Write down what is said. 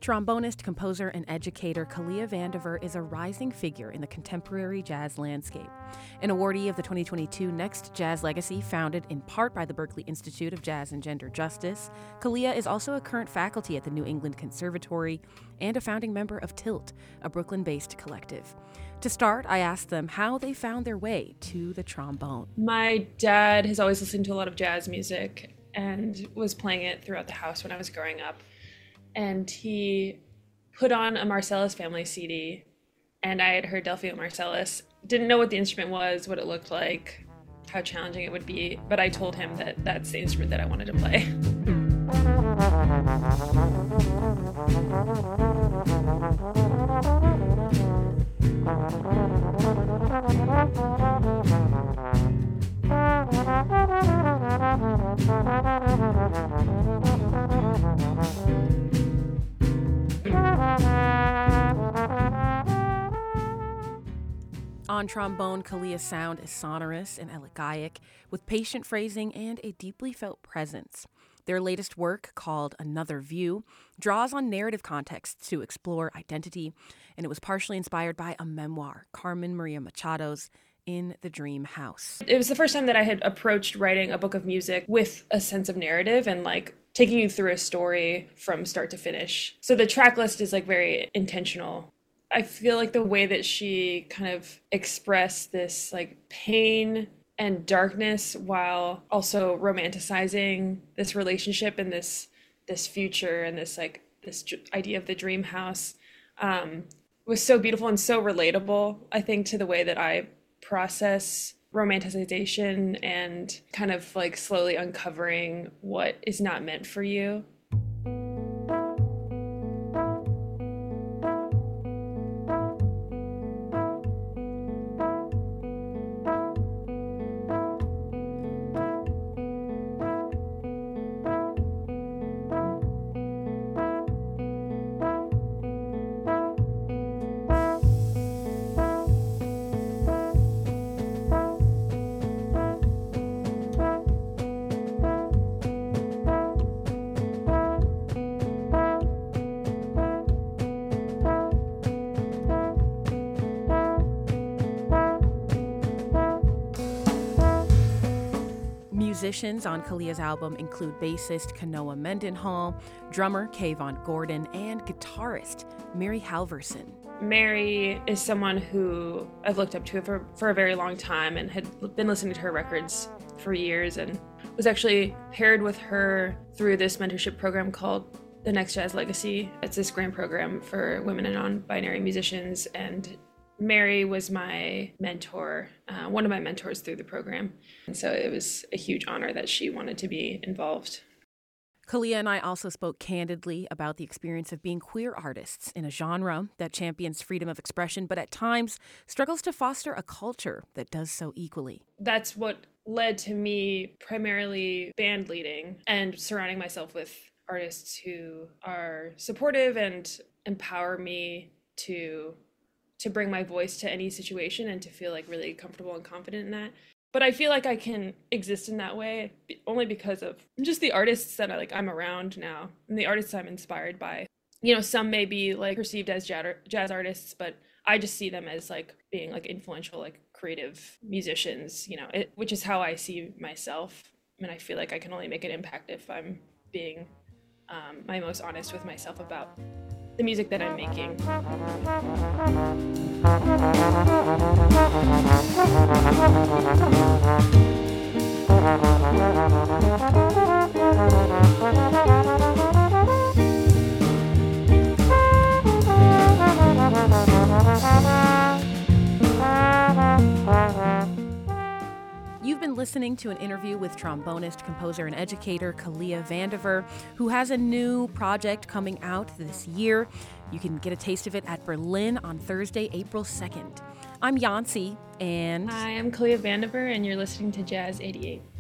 Trombonist, composer, and educator Kalia Vandiver is a rising figure in the contemporary jazz landscape. An awardee of the 2022 Next Jazz Legacy, founded in part by the Berklee Institute of Jazz and Gender Justice, Kalia is also a current faculty at the New England Conservatory and a founding member of Tilt, a Brooklyn-based collective. To start, I asked them how they found their way to the trombone. My dad has always listened to a lot of jazz music and was playing it throughout the house when I was growing up. And he put on a Marcellus Family CD, and I had heard Delphio Marcellus. Didn't know what the instrument was, what it looked like, how challenging it would be, but I told him that that's the instrument that I wanted to play. On trombone, Kalia's sound is sonorous and elegiac, with patient phrasing and a deeply felt presence. Their latest work, called Another View, draws on narrative contexts to explore identity, and it was partially inspired by a memoir, Carmen Maria Machado's In the Dream House. It was the first time that I had approached writing a book of music with a sense of narrative and taking you through a story from start to finish. So the track list is very intentional. I feel like the way that she kind of expressed this pain and darkness while also romanticizing this relationship and this future and this idea of the dream house was so beautiful and so relatable, I think, to the way that I process romanticization and kind of slowly uncovering what is not meant for you. Musicians on Kalia's album include bassist Kanoa Mendenhall, drummer Kayvon Gordon, and guitarist Mary Halverson. Mary is someone who I've looked up to for a very long time and had been listening to her records for years, and was actually paired with her through this mentorship program called the Next Jazz Legacy. It's this grant program for women and non-binary musicians, and Mary was my mentor, one of my mentors through the program. And so it was a huge honor that she wanted to be involved. Kalia and I also spoke candidly about the experience of being queer artists in a genre that champions freedom of expression, but at times struggles to foster a culture that does so equally. That's what led to me primarily band leading and surrounding myself with artists who are supportive and empower me to bring my voice to any situation and to feel really comfortable and confident in that. But I feel like I can exist in that way only because of just the artists that I'm around now and the artists I'm inspired by. Some may be perceived as jazz artists, but I just see them as being influential, creative musicians, which is how I see myself. And I feel like I can only make an impact if I'm being my most honest with myself about the music that I'm making. You've been listening to an interview with trombonist, composer, and educator Kalia Vandiver, who has a new project coming out this year. You can get a taste of it at Berlin on Thursday, April 2nd. I'm Yancy, and I am Kalia Vandiver, and you're listening to Jazz 88.